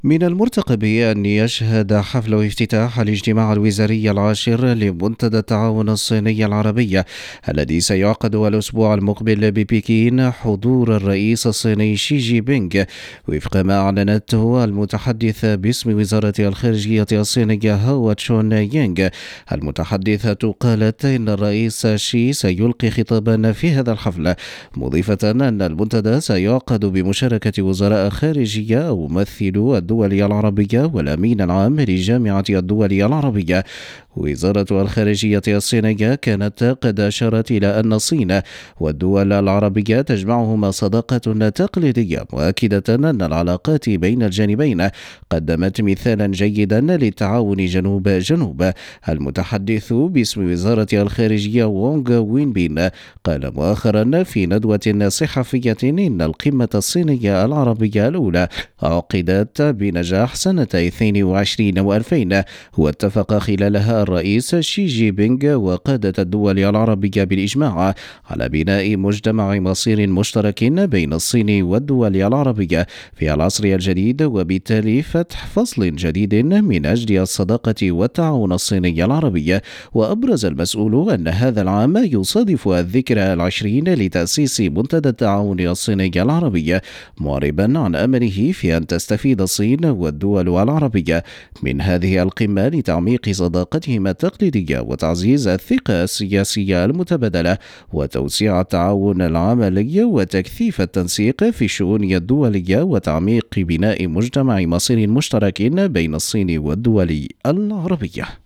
من المرتقب أن يشهد حفل افتتاح الاجتماع الوزاري العاشر لمنتدى التعاون الصيني العربي الذي سيعقد الأسبوع المقبل ببكين حضور الرئيس الصيني شي جي بينغ، وفق ما أعلنته المتحدث باسم وزارة الخارجية الصينية هاو تشون يينغ. المتحدثة قالت إن الرئيس شي سيلقي خطابا في هذا الحفل، مضيفة أن المنتدى سيعقد بمشاركة وزراء خارجية وممثلو الدول العربية والأمين العام لجامعة الدول العربية. وزارة الخارجية الصينية كانت قد أشارت إلى أن الصين والدول العربية تجمعهما صداقة تقليدية، مؤكدة أن العلاقات بين الجانبين قدمت مثالا جيدا للتعاون جنوب جنوب. المتحدث باسم وزارة الخارجية وونغ وينبين قال مؤخرا في ندوة صحفية إن القمة الصينية العربية الأولى عقدت بنجاح سنة 22 و2000، واتفق خلالها الرئيس شي جي بينغ وقادة الدول العربية بالإجماع على بناء مجتمع مصير مشترك بين الصين والدول العربية في العصر الجديد، وبالتالي فتح فصل جديد من أجل الصداقة والتعاون الصيني العربي. وأبرز المسؤول أن هذا العام يصادف الذكرى 20 لتأسيس منتدى التعاون الصيني العربي، معربا عن أمله في أن تستفيد الصين والدول العربية من هذه القمة لتعميق صداقتهما التقليدية وتعزيز الثقة السياسية المتبادلة وتوسيع التعاون العملي وتكثيف التنسيق في الشؤون الدولية وتعميق بناء مجتمع مصير مشترك بين الصين والدول العربية.